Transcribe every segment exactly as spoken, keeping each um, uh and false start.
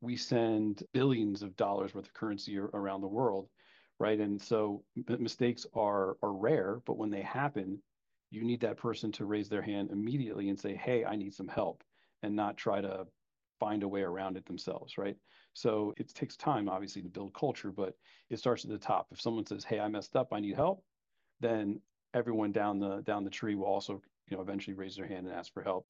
we send billions of dollars worth of currency ar- around the world, right? And so m- mistakes are are rare, but when they happen, you need that person to raise their hand immediately and say, "Hey, I need some help," and not try to find a way around it themselves, right? So it takes time, obviously, to build culture, but it starts at the top. If someone says, "Hey, I messed up, I need help," then everyone down the down the tree will also, you know, eventually raise their hand and ask for help.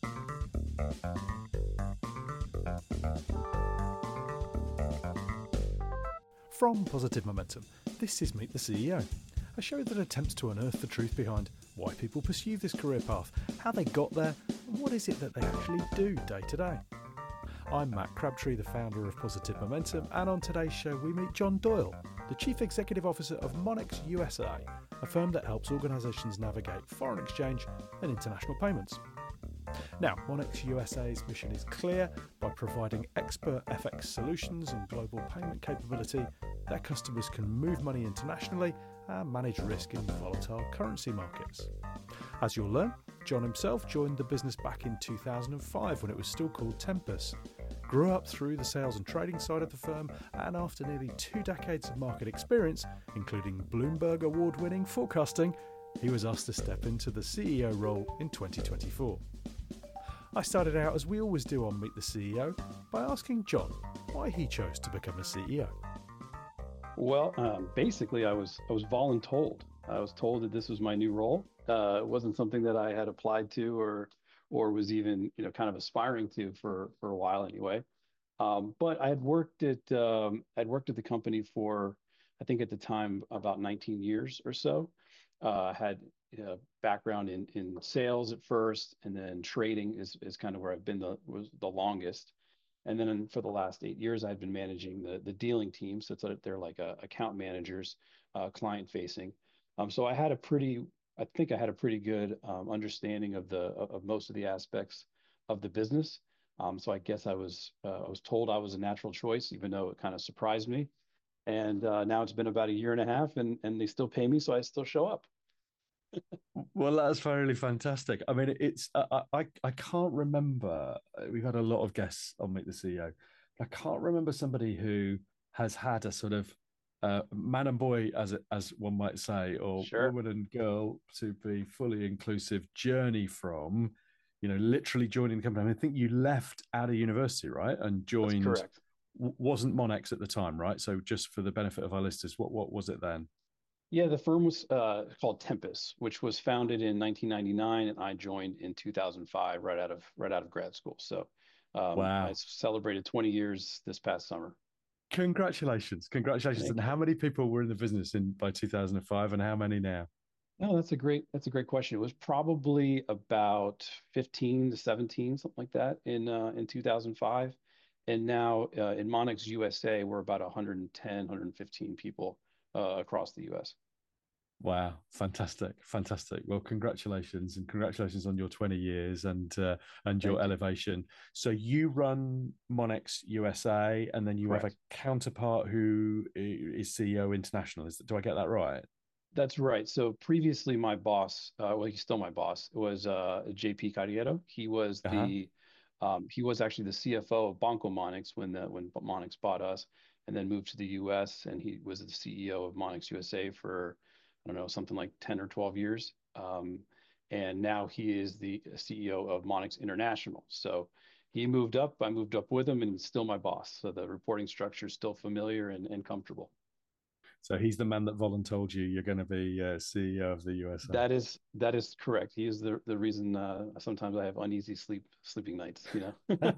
From Positive Momentum, this is Meet the C E O, a show that attempts to unearth the truth behind why people pursue this career path, how they got there, and what is it that they actually do day to day. I'm Matt Crabtree, the founder of Positive Momentum, and on today's show we meet John Doyle, the Chief Executive Officer of Monex U S A, a firm that helps organisations navigate foreign exchange and international payments. Now, Monex U S A's mission is clear. By providing expert F X solutions and global payment capability, their customers can move money internationally and manage risk in volatile currency markets. As you'll learn, John himself joined the business back in two thousand five when it was still called Tempus, grew up through the sales and trading side of the firm, and after nearly two decades of market experience, including Bloomberg award-winning forecasting, he was asked to step into the C E O role in twenty twenty-four. I started out, as we always do on Meet the C E O, by asking John why he chose to become a C E O. Well, um, basically, I was I was voluntold. I was told that this was my new role. Uh, it wasn't something that I had applied to or or was even, you know, kind of aspiring to for for a while anyway. Um, but I had worked at um, I'd worked at the company for, I think at the time, about nineteen years or so. Uh, had a background in in sales at first, and then trading is is kind of where I've been the was the longest. And then for the last eight years, I've been managing the the dealing team. So it's a, they're like a, account managers, uh, client facing. Um, so I had a pretty, I think I had a pretty good um, understanding of the of, of most of the aspects of the business. Um, so I guess I was uh, I was told I was a natural choice, even though it kind of surprised me. And uh, now it's been about a year and a half, and and they still pay me, so I still show up. Well, that's really fantastic. I mean, it's I I, I can't remember. We've had a lot of guests on Meet the C E O. I can't remember somebody who has had a sort of uh, man and boy, as it, as one might say, or Sure, woman and girl to be fully inclusive journey from, you know, literally joining the company. I mean, I think you left out of university, right, and that's joined. correct. Wasn't Monex at the time, right? So, just for the benefit of our listeners, what what was it then? Yeah, the firm was uh, called Tempus, which was founded in nineteen ninety-nine, and I joined in two thousand five, right out of right out of grad school. So um, I Wow. celebrated twenty years this past summer. Congratulations. Congratulations. And Thank how you. many people were in the business in by two thousand five and how many now? No, that's a great that's a great question. It was probably about fifteen to seventeen, something like that, in uh, in two thousand five. And now uh, in Monex U S A, we're about one hundred ten, one hundred fifteen people uh, across the U S. Wow, fantastic, fantastic. Well, congratulations and congratulations on your twenty years and uh, and your Thank you. elevation. So you run Monex U S A and then you have a Correct. counterpart who is C E O international. Is do I get that right? That's right. So previously, my boss, uh, well, he's still my boss, was uh, J P Carriero. He was Uh-huh. the um, he was actually the C F O of Banco Monex when the when Monex bought us, and then moved to the U S. And he was the C E O of Monex U S A for, I don't know, something like ten or twelve years. Um, and now he is the C E O of Monex International. So he moved up, I moved up with him, and he's still my boss. So the reporting structure is still familiar and, and comfortable. So he's the man that volunteered you. You're going to be uh, C E O of the U S A. That is that is correct. He is the the reason uh, sometimes I have uneasy sleep sleeping nights, you know.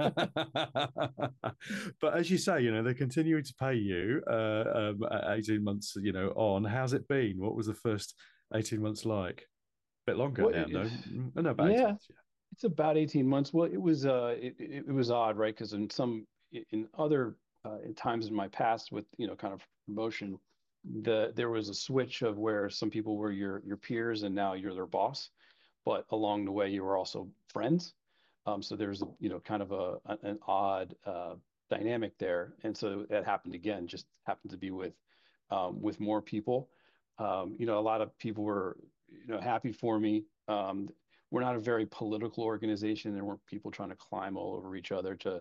But as you say, you know, they're continuing to pay you uh, um, eighteen months, you know, on. How's it been? What was the first eighteen months like? A bit longer Well, now, it, no? Mm, no, about eighteen yeah, months, yeah. it's about eighteen months. Well, it was uh it, it, it was odd, right? Because in some in other uh, in times in my past with, you know, kind of promotion, the there was a switch of where some people were your your peers and now you're their boss, but along the way you were also friends. Um, so there's a, you know, kind of a an odd uh, dynamic there, and so that happened again. Just happened to be with um, with more people. Um, you know, a lot of people were, you know, happy for me. Um, we're not a very political organization. There weren't people trying to climb all over each other to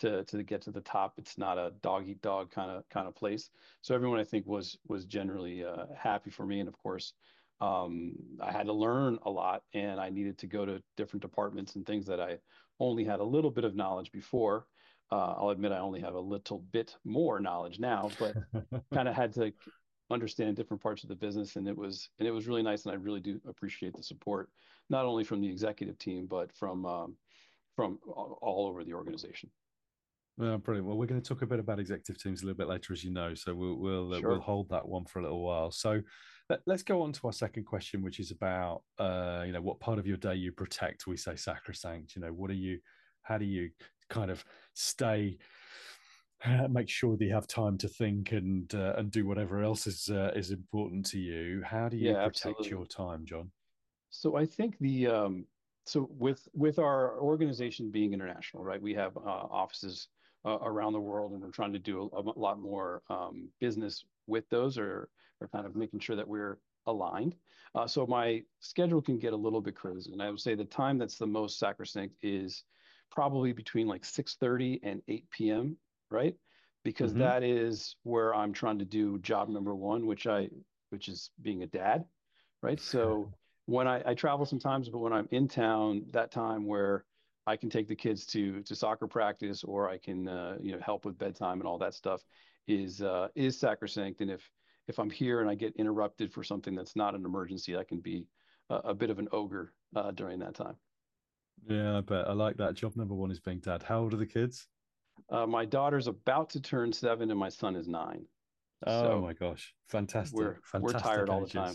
to to get to the top. It's not a dog eat dog kind of kind of place. So everyone I think was was generally uh, happy for me. And of course, um, I had to learn a lot, and I needed to go to different departments and things that I only had a little bit of knowledge before. Uh, I'll admit I only have a little bit more knowledge now, but kind of had to understand different parts of the business, and it was and it was really nice, and I really do appreciate the support, not only from the executive team, but from um, from all, all over the organization. Well, brilliant. Well, we're going to talk a bit about executive teams a little bit later, as you know. So we'll we'll uh, we'll Sure. hold that one for a little while. So let, us go on to our second question, which is about uh, you know, what part of your day you protect. We say sacrosanct. You know, what are you? How do you kind of stay? Uh, make sure that you have time to think and uh, and do whatever else is uh, is important to you. How do you Yeah, protect absolutely. your time, John? So I think the um, so with with our organization being international, right? We have uh, offices uh, around the world, and we're trying to do a, a lot more um, business with those, or or kind of making sure that we're aligned. Uh, so my schedule can get a little bit crazy, and I would say the time that's the most sacrosanct is probably between like six thirty and eight p m, right? Because Mm-hmm. that is where I'm trying to do job number one, which I which is being a dad, right? So when I, I travel sometimes, but when I'm in town, that time where I can take the kids to to soccer practice, or I can uh, you know help with bedtime and all that stuff is uh, is sacrosanct. And if if I'm here and I get interrupted for something that's not an emergency, I can be a, a bit of an ogre uh, during that time. Yeah, I bet. I like that. Job number one is being dad. How old are the kids? Uh, my daughter's about to turn seven, and my son is nine. Oh So my gosh. Fantastic. we're we're tired Fantastic all the time. ages.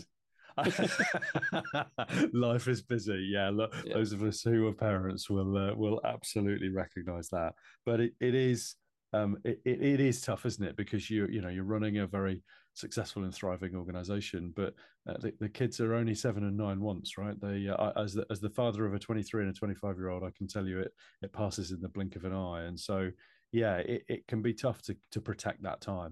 Life is busy. Yeah, look, Yeah. those of us who are parents will uh, will absolutely recognize that. But it, it is um it, it, it is tough, isn't it? Because you you know you're running a very successful and thriving organization, but uh, the, the kids are only seven and nine once, right? They uh, as the, as the father of a twenty-three and a twenty-five year old, I can tell you it it passes in the blink of an eye, and so yeah, it, it can be tough to to protect that time.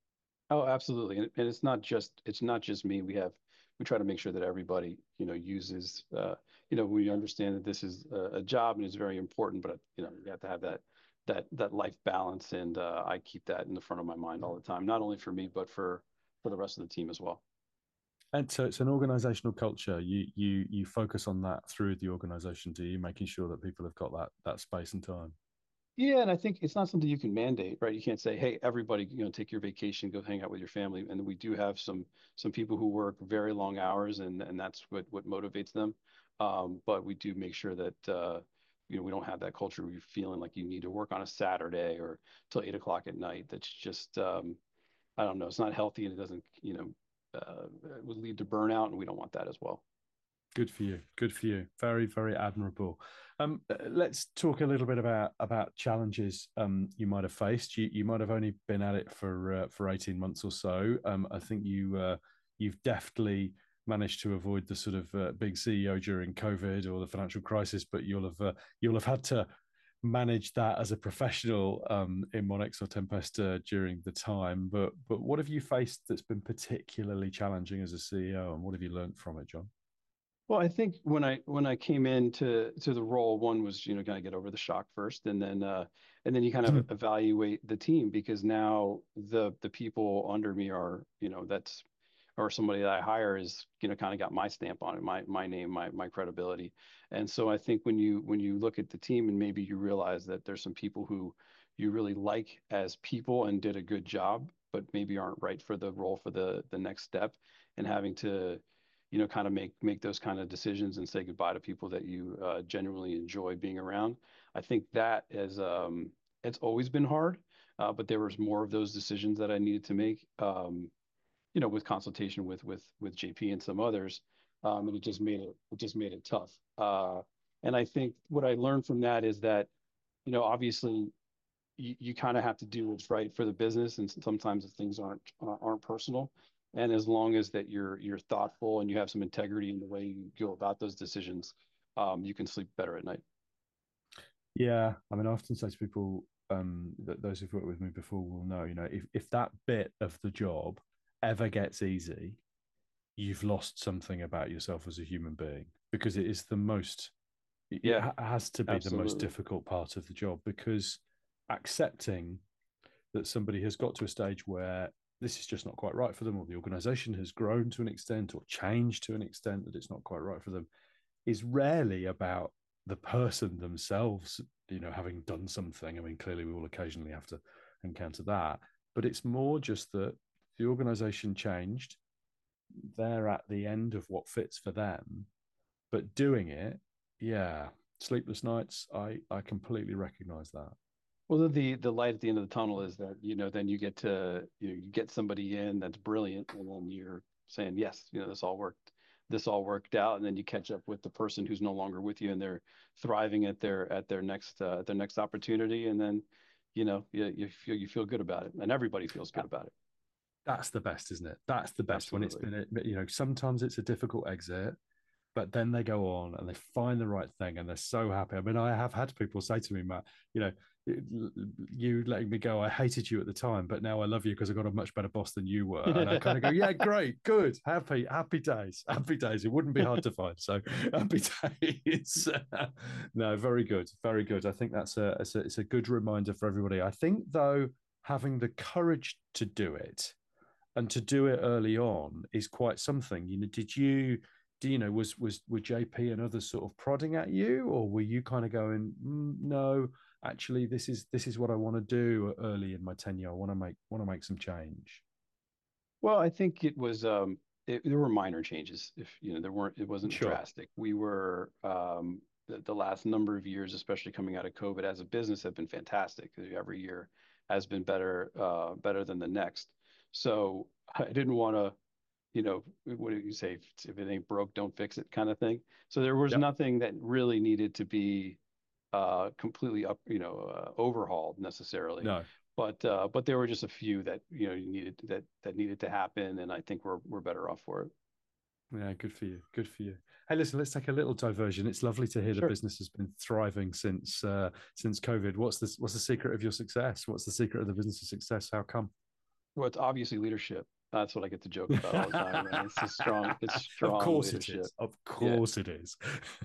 Oh, absolutely. And, and it's not just it's not just me. We have we try to make sure that everybody, you know, uses uh, you know, we understand that this is a, a job and it's very important, but you know, you have to have that that that life balance, and uh, I keep that in the front of my mind all the time, not only for me, but for for the rest of the team as well. And so it's an organizational culture. You you you focus on that through the organization, do you? Making sure that people have got that that space and time. Yeah, and I think it's not something you can mandate, right? You can't say, "Hey, everybody, you know, take your vacation, go hang out with your family." And we do have some some people who work very long hours, and and that's what what motivates them. Um, but we do make sure that uh, you know we don't have that culture where you're feeling like you need to work on a Saturday or till eight o'clock at night. That's just um, I don't know. It's not healthy, and it doesn't, you know, uh, it would lead to burnout, and we don't want that as well. Good for you. Good for you. Very, very admirable. Um, uh, let's talk a little bit about about challenges um, you might have faced. You you might have only been at it for uh, for eighteen months or so. Um, I think you uh, you've deftly managed to avoid the sort of uh, big C E O during COVID or the financial crisis, but you'll have uh, you'll have had to manage that as a professional um, in Monex or Tempesta during the time. But but what have you faced that's been particularly challenging as a C E O, and what have you learned from it, John? Well, I think when I when I came into to the role, one was, you know, kind of get over the shock first, and then uh, and then you kind of evaluate the team, because now the the people under me are, you know, that's or somebody that I hire is, you know, kind of got my stamp on it, my my name, my my credibility. And so I think when you when you look at the team, and maybe you realize that there's some people who you really like as people and did a good job, but maybe aren't right for the role for the the next step, and having to, you know, kind of make make those kind of decisions and say goodbye to people that you uh, genuinely enjoy being around. I think that is um, it's always been hard, uh, but there was more of those decisions that I needed to make. Um, you know, with consultation with with with J P and some others, um, and it just made it it just made it tough. Uh, and I think what I learned from that is that, you know, obviously you, you kind of have to do what's right for the business, and sometimes things aren't uh, aren't personal. And as long as that you're you're thoughtful and you have some integrity in the way you go about those decisions, um, you can sleep better at night. Yeah, I mean, I often say to people um, that those who've worked with me before will know, you know, if, if that bit of the job ever gets easy, you've lost something about yourself as a human being, because it is the most, it Yeah, has to be the most absolutely. difficult part of the job, because accepting that somebody has got to a stage where this is just not quite right for them, or the organization has grown to an extent or changed to an extent that it's not quite right for them, is rarely about the person themselves, you know, having done something. I mean, clearly we will occasionally have to encounter that, but it's more just that the organization changed. They're at the end of what fits for them, but doing it, yeah, sleepless nights, I, I completely recognize that. Well, the the light at the end of the tunnel is that, you know, then you get to, you know, you get somebody in that's brilliant, and then you're saying, yes, you know, this all worked, this all worked out, and then you catch up with the person who's no longer with you, and they're thriving at their at their next uh, at their next opportunity, and then, you know, you you feel you feel good about it, and everybody feels good about it. That's the best, isn't it? That's the best. Absolutely. When it's been, you know, sometimes it's a difficult exit, but then they go on and they find the right thing and they're so happy. I mean, I have had people say to me, Matt, you know, you letting me go, I hated you at the time, but now I love you because I got a much better boss than you were. And I kind of go, yeah, great, good, happy, happy days, happy days. It wouldn't be hard to find. So happy days. No, very good, very good. I think that's a it's, a it's a good reminder for everybody. I think though, having the courage to do it and to do it early on is quite something. You know, did you? Do you know, was was were J P and others sort of prodding at you, or were you kind of going, mm, no, actually, this is this is what I want to do early in my tenure. I want to make want to make some change. Well, I think it was um it, there were minor changes. If you know, there weren't, it wasn't Sure. drastic. We were um the, the last number of years, especially coming out of COVID, as a business, have been fantastic. Every year has been better uh better than the next. So I didn't want to, you know, what do you say? If it ain't broke, don't fix it, kind of thing. So there was Yep. nothing that really needed to be uh, completely up, you know, uh, overhauled necessarily. No. But uh, but there were just a few that, you know, you needed that that needed to happen, and I think we're we're better off for it. Yeah, good for you. Good for you. Hey, listen, let's take a little diversion. It's lovely to hear the Sure. business has been thriving since uh, since COVID. What's this? What's the secret of your success? What's the secret of the business's success? How come? Well, it's obviously leadership. That's what I get to joke about all the time. And it's a strong, it's Of strong course it leadership. is. Of Yeah. course it is.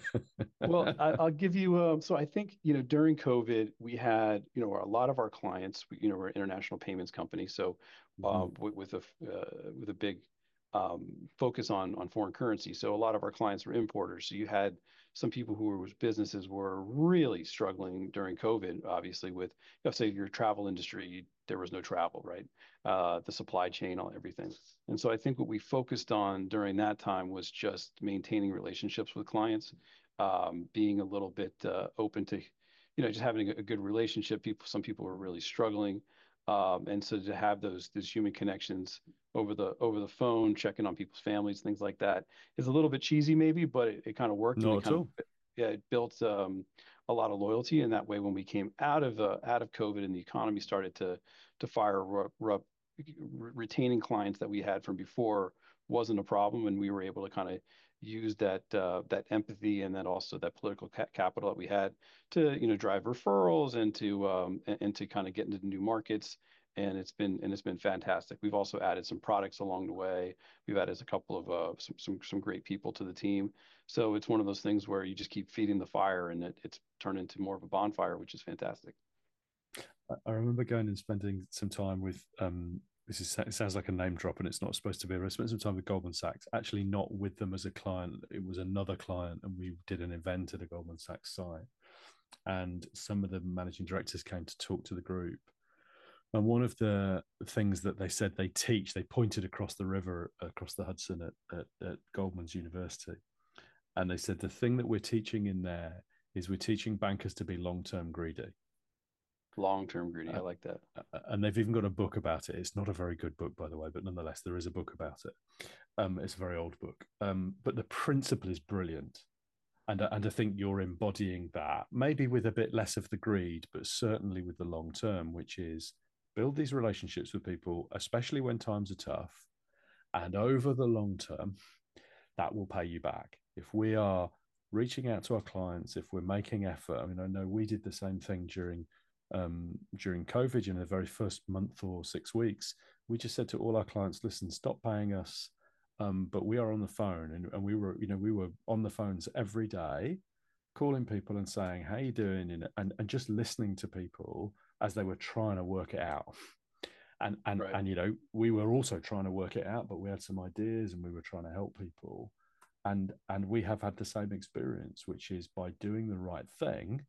Well, I, I'll give you. Um, so I think, you know, during COVID, we had, you know, a lot of our clients. We, you know, we're an international payments company, so uh, Mhm. with, with a uh, with a big um, focus on on foreign currency. So a lot of our clients were importers. So you had some people who were businesses were really struggling during COVID. Obviously, with, you know, say your travel industry, there was no travel, right? Uh, the supply chain, all everything. And so I think what we focused on during that time was just maintaining relationships with clients, um, being a little bit uh, open to, you know, just having a, a good relationship. People, some people were really struggling, um, and so to have those those human connections over the over the phone, checking on people's families, things like that, is a little bit cheesy maybe, but it, it kind of worked, and Not it at kind of, all. yeah, it built um, a lot of loyalty. And that way, when we came out of uh, out of COVID and the economy started to to fire up, retaining clients that we had from before wasn't a problem, and we were able to kind of use that uh, that empathy and then also that political ca- capital that we had to, you know, drive referrals and to um, and, and to kind of get into new markets. And it's been and it's been fantastic. We've also added some products along the way. We've added a couple of uh, some, some some great people to the team. So it's one of those things where you just keep feeding the fire, and it, it's turned into more of a bonfire, which is fantastic. I remember going and spending some time with um this is it sounds like a name drop and it's not supposed to be. I spent some time with Goldman Sachs, actually not with them as a client. It was another client, and we did an event at a Goldman Sachs site. And some of the managing directors came to talk to the group. And one of the things that they said they teach, they pointed across the river, across the Hudson at, at, at Goldman's University. And they said the thing that we're teaching in there is we're teaching bankers to be long-term greedy. Long-term greedy. I Uh, like that. and they've even got a book about it. It's not a very good book, by the way, but nonetheless, there is a book about it. Um, it's a very old book, um, but the principle is brilliant, and and I think you're embodying that, maybe with a bit less of the greed, but certainly with the long term, which is build these relationships with people, especially when times are tough, and over the long term, that will pay you back. If we are reaching out to our clients, if we're making effort, I mean, I know we did the same thing during um, during COVID. In the very first month or six weeks, we just said to all our clients, "Listen, stop paying us, um, but we are on the phone," and, and we were, you know, we were on the phones every day, calling people and saying, "How you doing?" and and, and just listening to people as they were trying to work it out. And and Right. and you know, we were also trying to work it out, but we had some ideas and we were trying to help people. And and we have had the same experience, which is by doing the right thing.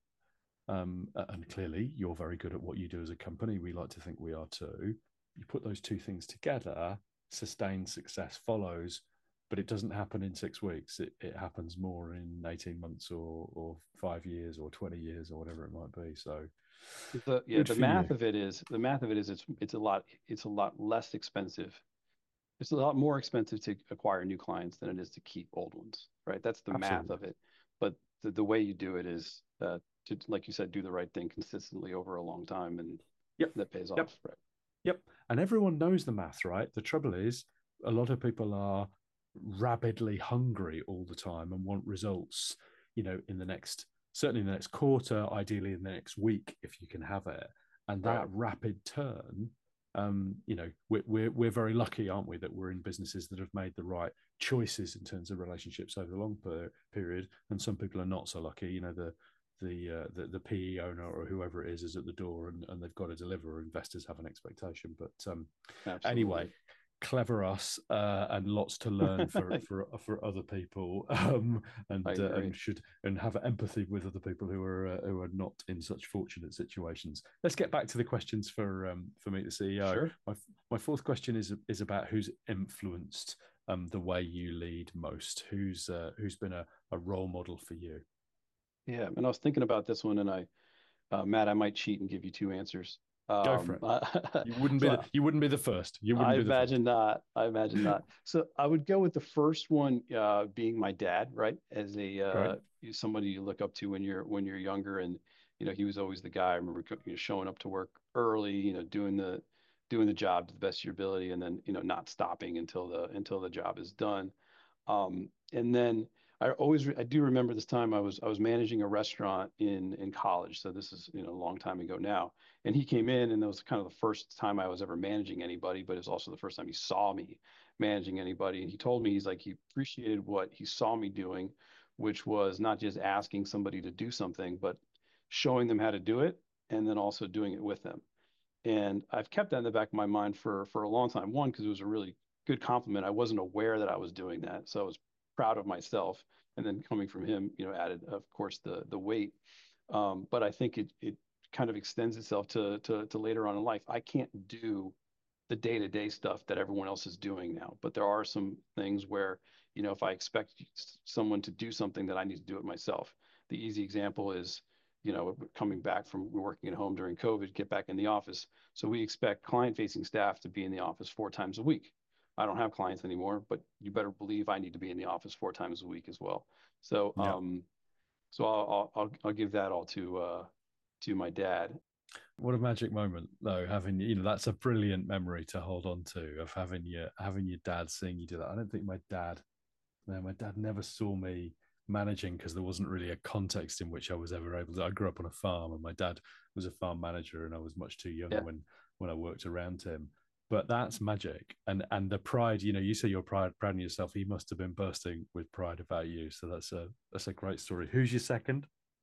Um, and clearly, you're very good at what you do as a company. We like to think we are too. You put those two things together, sustained success follows, but it doesn't happen in six weeks. It, it happens more in eighteen months or or five years or twenty years or whatever it might be. So The yeah, good the for you. math of it is the math of it is it's it's a lot it's a lot less expensive. It's a lot more expensive to acquire new clients than it is to keep old ones, right? That's the math Absolutely. of it. But the, the way you do it is uh, to, like you said, do the right thing consistently over a long time, and Yep. that pays Yep. off, right? Yep. And everyone knows the math, right? The trouble is, a lot of people are rabidly hungry all the time and want results, you know, in the next, certainly in the next quarter, ideally in the next week, if you can have it. And that Right. rapid turn, um, you know, we're, we're, we're very lucky, aren't we, that we're in businesses that have made the right choices in terms of relationships over the long per- period. And some people are not so lucky, you know, the, the uh, the, the P E owner or whoever it is is at the door and, and they've got to deliver. Investors have an expectation, but um, anyway, Absolutely. clever us, uh, and lots to learn for for for other people, um, I and uh, agree. and should and have empathy with other people who are uh, who are not in such fortunate situations. Let's get back to the questions for um, for Meet the C E O. Sure. My my fourth question is is about who's influenced um, the way you lead most. Who's uh, who's been a, a role model for you? Yeah. And I was thinking about this one, and I, uh, Matt, I might cheat and give you two answers. Go for Um, it. You wouldn't be the so you wouldn't be the first. You I wouldn't be the first. imagine not. I imagine not. So I would go with the first one, uh, being my dad, right? As a Great. uh, somebody you look up to when you're when you're younger, and you know he was always the guy. I remember you know, showing up to work early, you know, doing the doing the job to the best of your ability, and then you know not stopping until the until the job is done. Um, and then I always I do remember this time I was I was managing a restaurant in in college. So this is you know a long time ago now. And he came in, and that was kind of the first time I was ever managing anybody, but it was also the first time he saw me managing anybody. And he told me he's like he appreciated what he saw me doing, which was not just asking somebody to do something, but showing them how to do it and then also doing it with them. And I've kept that in the back of my mind for for a long time. One, because it was a really good compliment. I wasn't aware that I was doing that, so I was proud of myself. And then coming from him, you know, added, of course, the the weight. Um, but I think it it kind of extends itself to to to later on in life. I can't do the day to day stuff that everyone else is doing now, but there are some things where you know if I expect someone to do something, that I need to do it myself. The easy example is you know, coming back from working at home during COVID, get back in the office. So we expect client facing staff to be in the office four times a week. I don't have clients anymore, but you better believe I need to be in the office four times a week as well. So, Yeah. um, so I'll, I'll, I'll give that all to, uh, to my dad. What a magic moment, though. Having you know, that's a brilliant memory to hold on to of having your having your dad seeing you do that. I don't think my dad, no, my dad never saw me managing because there wasn't really a context in which I was ever able to. I grew up on a farm, and my dad was a farm manager, and I was much too young Yeah. when when I worked around him. But that's magic, and and the pride. You know, you say you're proud proud of yourself. He must have been bursting with pride about you. So that's a that's a great story. Who's your second?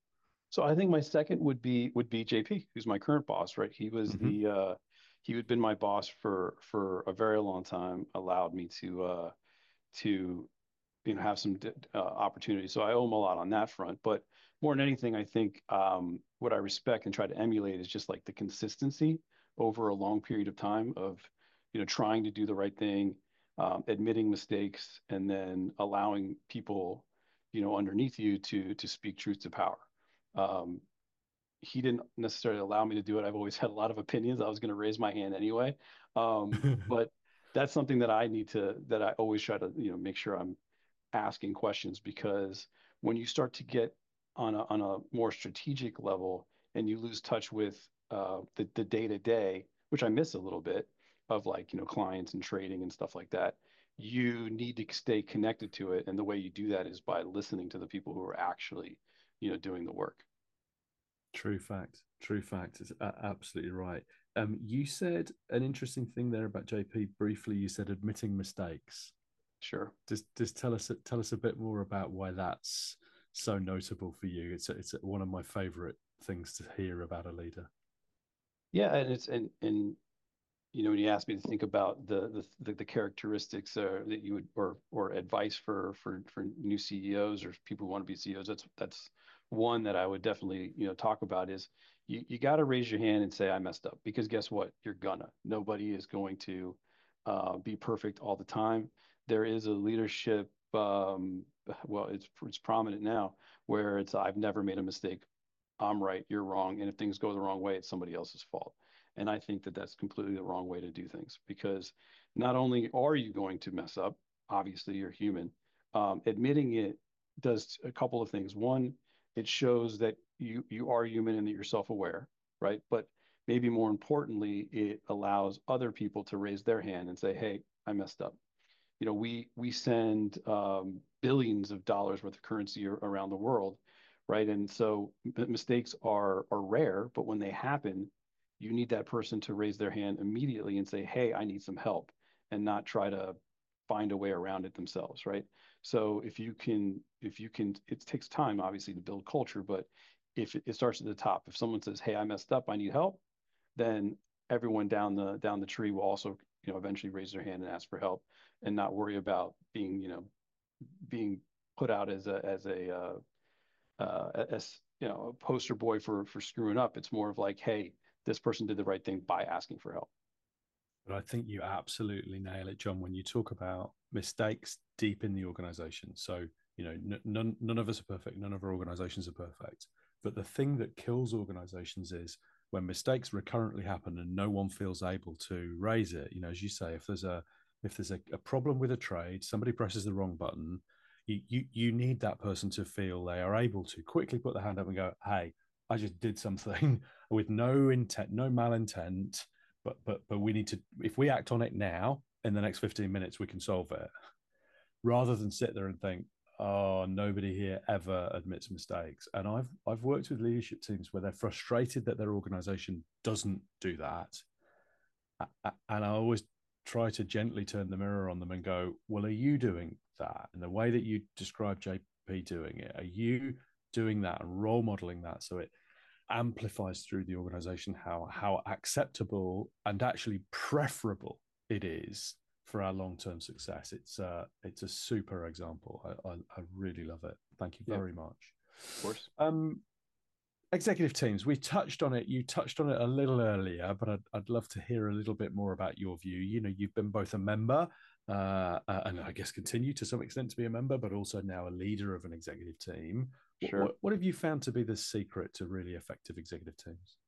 So I think my second would be would be J P, who's my current boss, right? He was Mm-hmm. the uh he had been my boss for for a very long time, allowed me to uh to you know have some uh, opportunities. So I owe him a lot on that front. But more than anything, I think um what I respect and try to emulate is just like the consistency over a long period of time of you know trying to do the right thing, um, admitting mistakes, and then allowing people you know underneath you to to speak truth to power. Um, he didn't necessarily allow me to do it. I've always had a lot of opinions. I was going to raise my hand anyway. Um, but that's something that I need to, that I always try to, you know, make sure I'm asking questions, because when you start to get on a, on a more strategic level and you lose touch with uh, the, the day to day, which I miss a little bit of like, you know, clients and trading and stuff like that, you need to stay connected to it. And the way you do that is by listening to the people who are actually, you know, doing the work. True fact. True fact. It's a- absolutely right. Um, you said an interesting thing there about J P briefly. You said admitting mistakes. Sure. Just, just tell us, tell us a bit more about why that's so notable for you. It's, it's one of my favorite things to hear about a leader. Yeah, and it's and and you know when you ask me to think about the the the, the characteristics uh, that you would or or advice for for for new C E Os or people who want to be C E Os, that's that's one that I would definitely you know talk about is you you got to raise your hand and say I messed up, because guess what, you're gonna, nobody is going to uh, be perfect all the time. There is a leadership um, well it's it's prominent now where it's I've never made a mistake, I'm right, you're wrong. And if things go the wrong way, it's somebody else's fault. And I think that that's completely the wrong way to do things, because not only are you going to mess up, obviously you're human. Um, admitting it does a couple of things. One, it shows that you you are human and that you're self-aware, right? But maybe more importantly, it allows other people to raise their hand and say, "Hey, I messed up." You know, we we send um, billions of dollars worth of currency around the world, right? And so mistakes are are rare, but when they happen, you need that person to raise their hand immediately and say, "Hey, I need some help," and not try to find a way around it themselves, right? So if you can, if you can, it takes time obviously to build culture, but if it, it starts at the top, if someone says, "Hey, I messed up, I need help," then everyone down the down the tree will also you know eventually raise their hand and ask for help, and not worry about being you know being put out as a as a uh, uh, as you know a poster boy for for screwing up. It's more of like, hey, this person did the right thing by asking for help. But I think you absolutely nail it, John, when you talk about mistakes deep in the organization. So, you know, n- none, none of us are perfect. None of our organizations are perfect. But the thing that kills organizations is when mistakes recurrently happen and no one feels able to raise it. You know, as you say, if there's a if there's a, a problem with a trade, somebody presses the wrong button, you, you you need that person to feel they are able to quickly put their hand up and go, "Hey, I just did something with no intent, no malintent, but but but we need to, if we act on it now in the next fifteen minutes we can solve it, rather than sit there and think, oh, nobody here ever admits mistakes." And i've i've worked with leadership teams where they're frustrated that their organization doesn't do that, and I always try to gently turn the mirror on them and go, well, are you doing that in the way that you describe J P doing it? Are you doing that and role modeling that so it amplifies through the organization how how acceptable and actually preferable it is for our long-term success? It's uh it's a super example. I, I, I really love it. Thank you Yeah, very of much. course. Um, executive teams. We touched on it. You touched on it a little earlier, but I'd, I'd love to hear a little bit more about your view. You know, you've been both a member uh, uh, and I guess continue to some extent to be a member, but also now a leader of an executive team. What, Sure. what, what have you found to be the secret to really effective executive teams?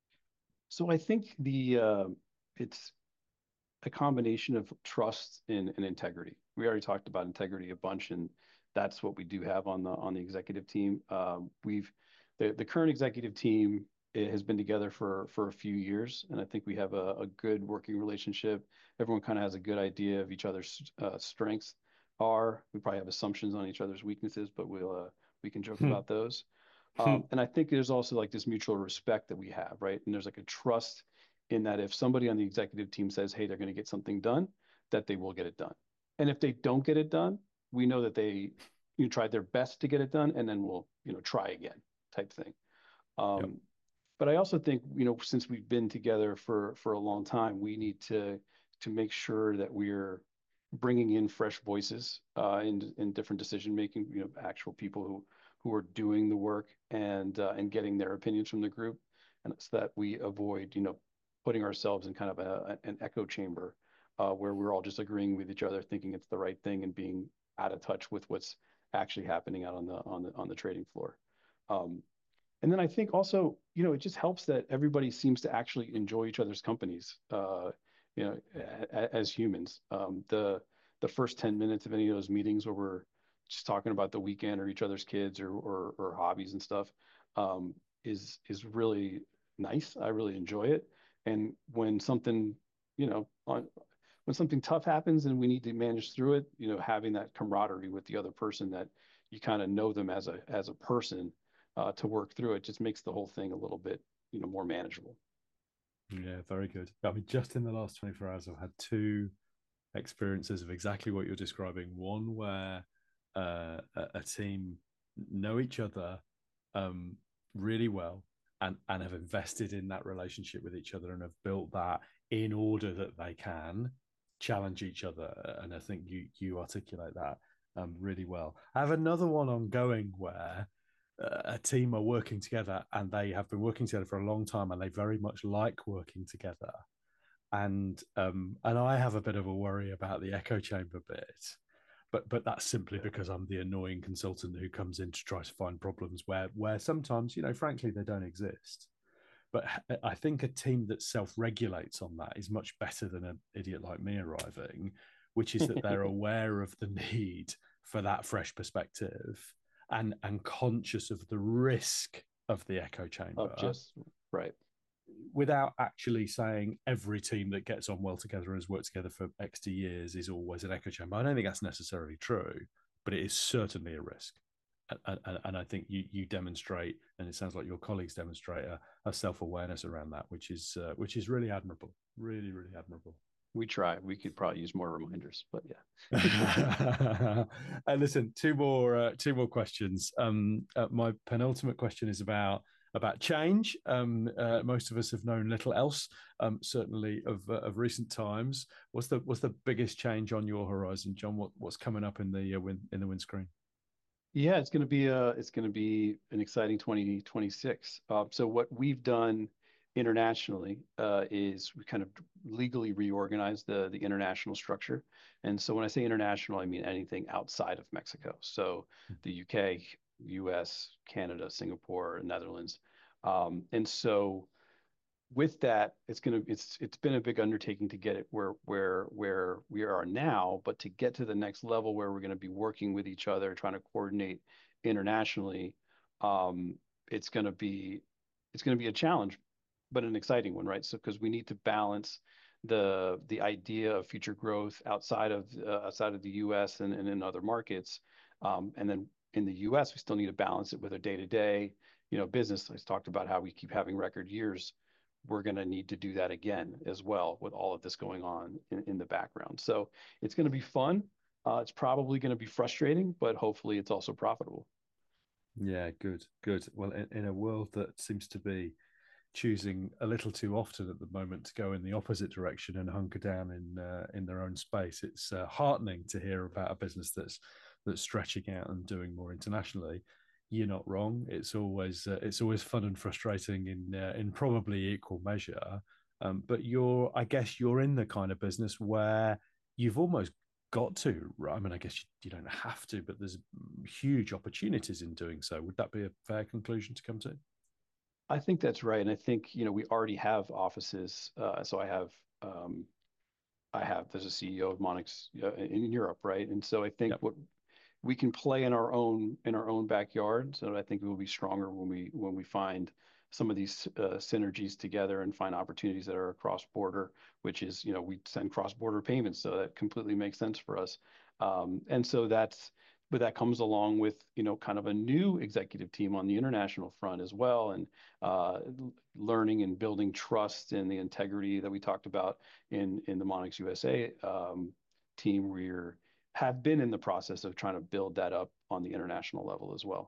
So I think the uh, it's a combination of trust and, and integrity. We already talked about integrity a bunch, and that's what we do have on the on the executive team. Um, we've the, the current executive team, it has been together for for a few years, and I think we have a, a good working relationship. Everyone kind of has a good idea of each other's uh, strengths are. We probably have assumptions on each other's weaknesses, but we'll uh, we can joke about those. Um, and I think there's also like this mutual respect that we have, right? And there's like a trust in that if somebody on the executive team says, hey, they're going to get something done, that they will get it done. And if they don't get it done, we know that they you know, tried their best to get it done, and then we'll you know try again, type thing. Yep. Um, but I also think you know since we've been together for for a long time, we need to to make sure that we're bringing in fresh voices uh, in in different decision making. You know, actual people who who are doing the work and uh, and getting their opinions from the group, and so that we avoid you know putting ourselves in kind of a, an echo chamber uh, where we're all just agreeing with each other, thinking it's the right thing, and being out of touch with what's actually happening out on the on the on the trading floor. Um, and then I think also, you know, it just helps that everybody seems to actually enjoy each other's companies, uh, you know, a, a, as humans. Um, the the first ten minutes of any of those meetings where we're just talking about the weekend or each other's kids or or, or hobbies and stuff um, is is really nice. I really enjoy it. And when something, you know, on, when something tough happens and we need to manage through it, you know, having that camaraderie with the other person that you kind of know them as a as a person uh, to work through it just makes the whole thing a little bit, you know, more manageable. Yeah, very good. I mean, just in the last twenty-four hours, I've had two experiences of exactly what you're describing. One where uh, a, a team know each other um, really well, and and have invested in that relationship with each other and have built that in order that they can challenge each other. And I think you you articulate that um, really well. I have another one ongoing where uh, a team are working together and they have been working together for a long time and they very much like working together. And um, and I have a bit of a worry about the echo chamber bit, but but that's simply because I'm the annoying consultant who comes in to try to find problems where where sometimes, you know, frankly, they don't exist. But I think a team that self-regulates on that is much better than an idiot like me arriving, which is that they're aware of the need for that fresh perspective and and conscious of the risk of the echo chamber. Of just right. Without actually saying every team that gets on well together and has worked together for X T years is always an echo chamber. I don't think that's necessarily true, but it is certainly a risk. And, and, and I think you you demonstrate, and it sounds like your colleagues demonstrate a, a self-awareness around that, which is uh, which is really admirable, really, really admirable. We try. We could probably use more reminders, but yeah. And listen, two more uh, two more questions. Um, uh, my penultimate question is about about change. Um, uh, most of us have known little else, um, certainly of uh, of recent times. What's the what's the biggest change on your horizon, John? What what's coming up in the uh, win, in the windscreen? Yeah, it's going to be a it's going to be an exciting twenty twenty-six. Uh, so what we've done internationally uh, is we kind of legally reorganized the the international structure. And so when I say international, I mean anything outside of Mexico. So the U K, U S, Canada, Singapore, Netherlands. Um, and so with that, it's gonna it's it's been a big undertaking to get it where where where we are now, but to get to the next level where we're going to be working with each other, trying to coordinate internationally, um, it's going to be it's going to be a challenge, but an exciting one, right? So because we need to balance the the idea of future growth outside of uh, outside of the U S and, and in other markets, um, and then in the U S we still need to balance it with a day to day, you know, business. I talked about how we keep having record years. We're going to need to do that again as well with all of this going on in, in the background. So it's going to be fun. Uh, it's probably going to be frustrating, but hopefully it's also profitable. Yeah, good, good. Well, in, in a world that seems to be choosing a little too often at the moment to go in the opposite direction and hunker down in uh, in their own space, it's uh, heartening to hear about a business that's that's stretching out and doing more internationally. You're not wrong. It's always uh, it's always fun and frustrating in uh, in probably equal measure. Um, but you're, I guess, you're in the kind of business where you've almost got to. I mean, I guess you, you don't have to, but there's huge opportunities in doing so. Would that be a fair conclusion to come to? I think that's right. And I think, you know, we already have offices. Uh, so I have, um, I have, there's a C E O of Monix uh, in Europe, right? And so I think Yep. what we can play in our own in our own backyard. So I think we will be stronger when we when we find some of these uh, synergies together and find opportunities that are across border, which is, you know, we send cross border payments, so that completely makes sense for us. Um, and so that's, but that comes along with, you know, kind of a new executive team on the international front as well, and uh, learning and building trust and the integrity that we talked about in in the Monix U S A um, team. We're have been in the process of trying to build that up on the international level as well.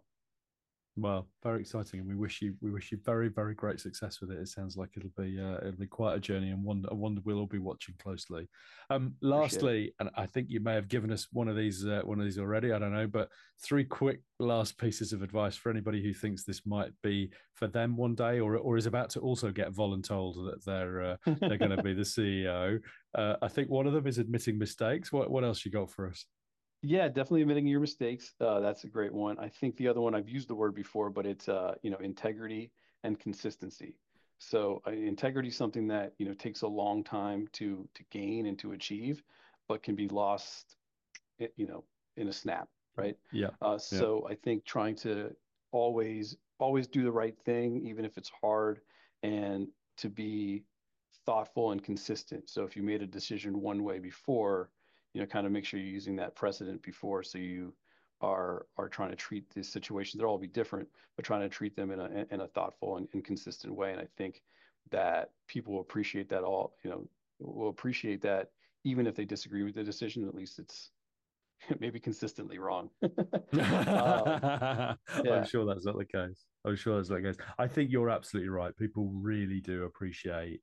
Well, very exciting, and we wish you we wish you very very great success with it. It sounds like it'll be uh, it'll be quite a journey, and one one we'll all be watching closely. Um, Appreciate it. lastly, and I think you may have given us one of these uh, one of these already. I don't know, but three quick last pieces of advice for anybody who thinks this might be for them one day, or or is about to also get voluntold that they're uh, they're going to be the C E O. Uh, I think one of them is admitting mistakes. What what else you got for us? Yeah, definitely admitting your mistakes. Uh, that's a great one. I think the other one I've used the word before, but it's uh, you know, integrity and consistency. So uh, integrity is something that, you know, takes a long time to to gain and to achieve, but can be lost, you know, in a snap, right? Yeah, Uh, yeah. so I think trying to always always do the right thing, even if it's hard, and to be thoughtful and consistent. So if you made a decision one way before, you know, kind of make sure you're using that precedent before, so you are are trying to treat these situations. They'll all be different, but trying to treat them in a in a thoughtful and, and consistent way. And I think that people will appreciate that all, you know, will appreciate that even if they disagree with the decision. At least it's maybe consistently wrong. um, I'm yeah, sure that's not the case. I'm sure that's not the case. I think you're absolutely right. People really do appreciate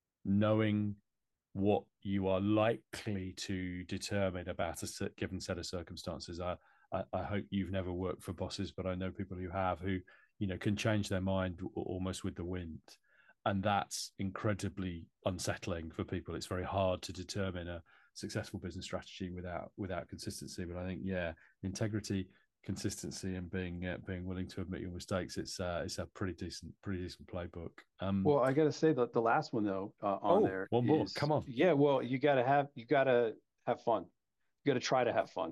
knowing what you are likely to determine about a given set of circumstances. I, I, I hope you've never worked for bosses, but I know people who have, who, you know, can change their mind almost with the wind. And that's incredibly unsettling for people. It's very hard to determine a successful business strategy without without consistency. But I think, yeah, integrity, consistency, and being uh, being willing to admit your mistakes, it's uh, it's a pretty decent pretty decent playbook. Um, well, I got to say that the last one though uh, on oh, there one more. is, Come on. yeah, well, you got to have you got to have fun. You got to try to have fun.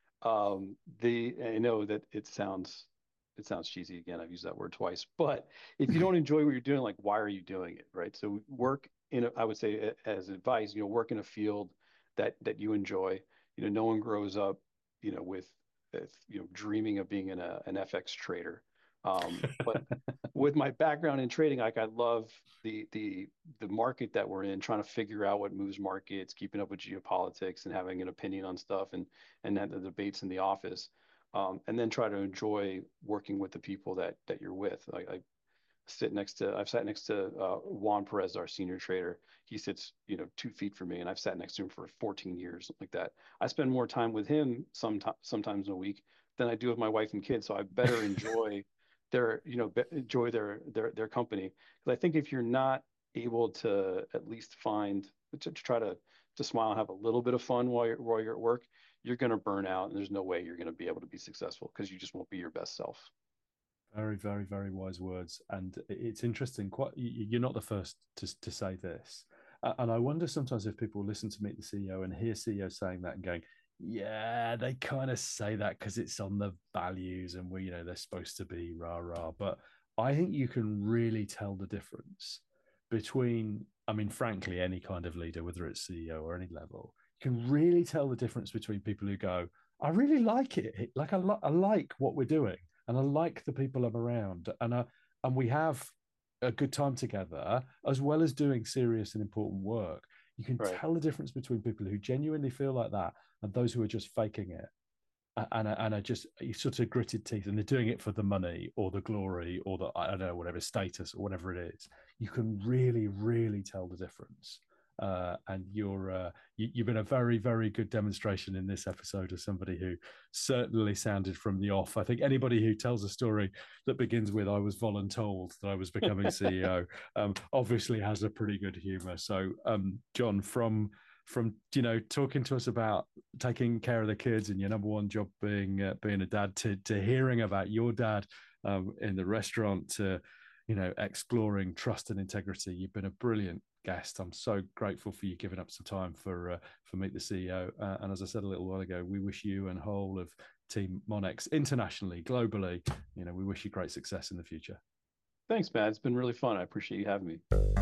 Um, the I know that it sounds it sounds cheesy again. I've used that word twice, but if you don't enjoy what you're doing, like why are you doing it, right? So work in a, I would say as advice, you know, work in a field that that you enjoy. You know, no one grows up, you know, with, with you know dreaming of being an a, an F X trader. Um, but with my background in trading, like I love the the the market that we're in, trying to figure out what moves markets, keeping up with geopolitics, and having an opinion on stuff, and and then the debates in the office, um, and then try to enjoy working with the people that that you're with. Like I sit next to, I've sat next to uh, Juan Perez, our senior trader. He sits, you know, two feet from me, and I've sat next to him for fourteen years, something like that. I spend more time with him sometimes sometimes in a week than I do with my wife and kids. So I better enjoy their, you know, be, enjoy their their their company. Because I think if you're not able to at least find to, to try to to smile and have a little bit of fun while you're while you're at work, you're going to burn out, and there's no way you're going to be able to be successful because you just won't be your best self. Very, very, very wise words. And it's interesting. Quite, you're not the first to to say this. And I wonder sometimes if people listen to Meet the C E O and hear C E O saying that and going, "Yeah, they kind of say that because it's on the values and we, you know, they're supposed to be rah rah." But I think you can really tell the difference between, I mean, frankly, any kind of leader, whether it's C E O or any level, you can really tell the difference between people who go, "I really like it. Like I, li- I like what we're doing." And I like the people I'm around, and I, and we have a good time together, as well as doing serious and important work. You can Right. tell the difference between people who genuinely feel like that and those who are just faking it, and and are just sort of gritted teeth, and they're doing it for the money or the glory or the, I don't know, whatever status or whatever it is. You can really, really tell the difference. Uh, and you're uh, you, you've been a very, very good demonstration in this episode of somebody who certainly sounded from the off. I think anybody who tells a story that begins with "I was voluntold that I was becoming C E O" um, obviously has a pretty good humour. So, um, John, from from you know talking to us about taking care of the kids and your number one job being uh, being a dad, to to hearing about your dad um, in the restaurant, to you know exploring trust and integrity, you've been a brilliant guest. I'm so grateful for you giving up some time for uh, for Meet the C E O. Uh, and as I said a little while ago, we wish you and whole of Team Monex internationally, globally, you know, we wish you great success in the future. Thanks, Matt. It's been really fun. I appreciate you having me.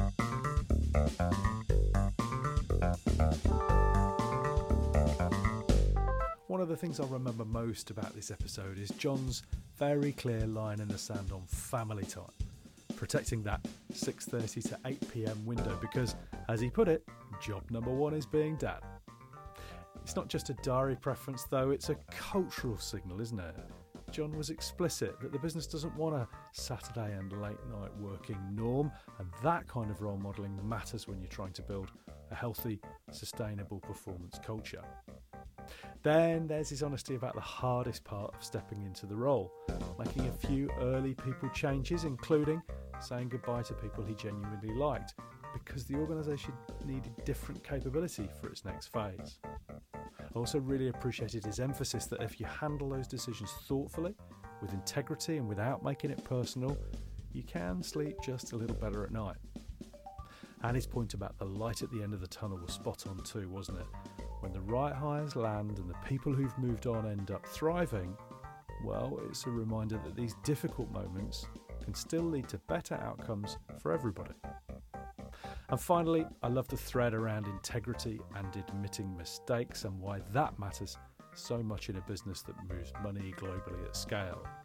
One of the things I remember most about this episode is John's very clear line in the sand on family time, protecting that six thirty to eight p.m. window because, as he put it, job number one is being dad. It's not just a diary preference though, it's a cultural signal, isn't it? John was explicit that the business doesn't want a Saturday and late night working norm, and that kind of role modelling matters when you're trying to build a healthy, sustainable performance culture. Then there's his honesty about the hardest part of stepping into the role, making a few early people changes, including saying goodbye to people he genuinely liked, because the organisation needed different capability for its next phase. I also really appreciated his emphasis that if you handle those decisions thoughtfully, with integrity and without making it personal, you can sleep just a little better at night. And his point about the light at the end of the tunnel was spot on too, wasn't it? When the right hires land and the people who've moved on end up thriving, well, it's a reminder that these difficult moments can still lead to better outcomes for everybody. And finally, I love the thread around integrity and admitting mistakes and why that matters so much in a business that moves money globally at scale.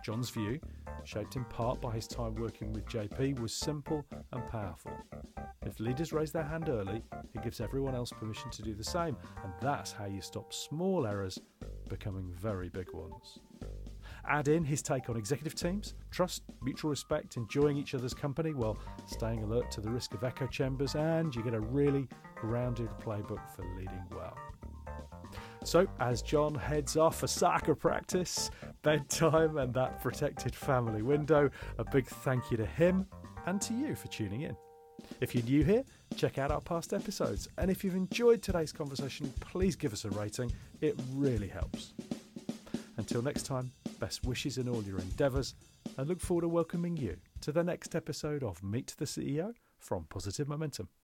John's view, shaped in part by his time working with J P, was simple and powerful. If leaders raise their hand early, it gives everyone else permission to do the same, and that's how you stop small errors becoming very big ones. Add in his take on executive teams, trust, mutual respect, enjoying each other's company while staying alert to the risk of echo chambers, and you get a really grounded playbook for leading well. So, as John heads off for soccer practice, bedtime, and that protected family window, a big thank you to him and to you for tuning in. If you're new here, check out our past episodes. And if you've enjoyed today's conversation, please give us a rating. It really helps. Until next time, best wishes in all your endeavours, and look forward to welcoming you to the next episode of Meet the C E O from Positive Momentum.